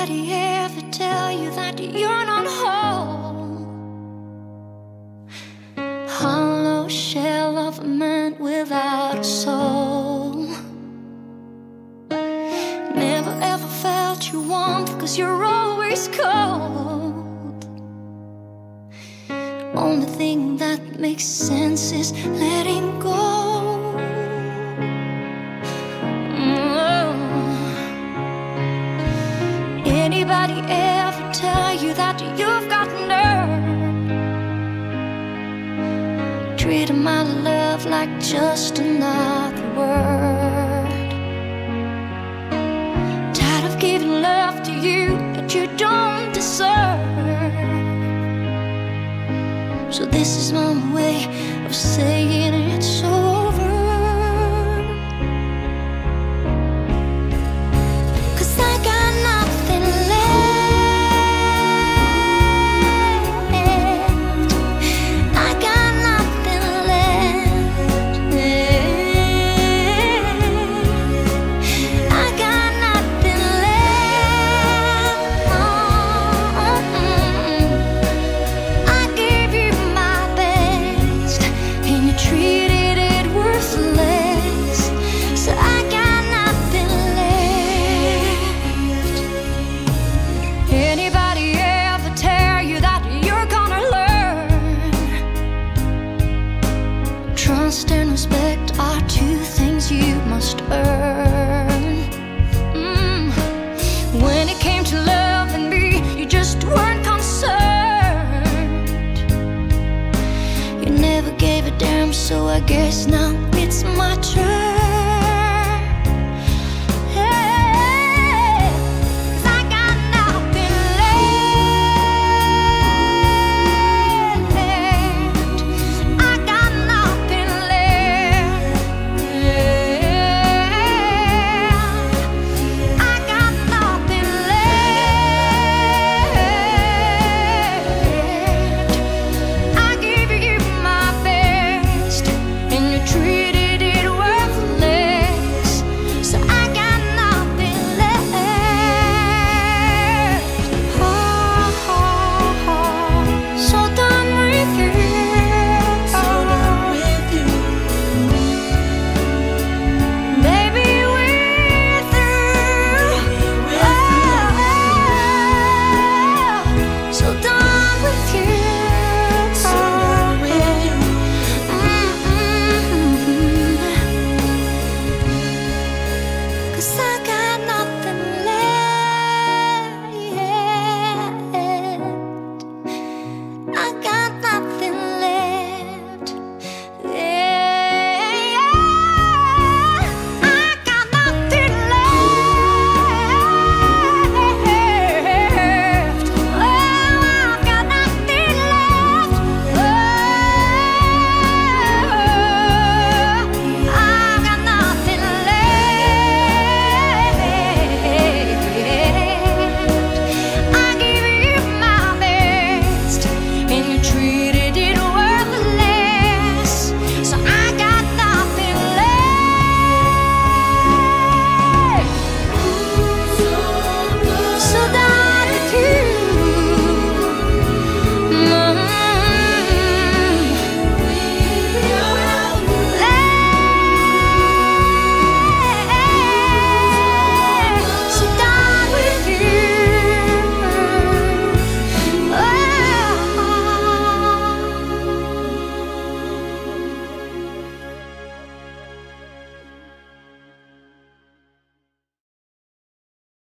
Anybody ever tell you that you're not whole? Hollow shell of a man without a soul. Never ever felt you warmth, 'cause you're always cold. Only thing that makes sense is letting go. Anybody ever tell you that you've got nerve? Treating my love like just another word. Tired of giving love to you that you don't deserve. So this is my way of saying it's over. Trust and respect are two things you must earn. When it came to loving me, you just weren't concerned. You never gave a damn, so I guess now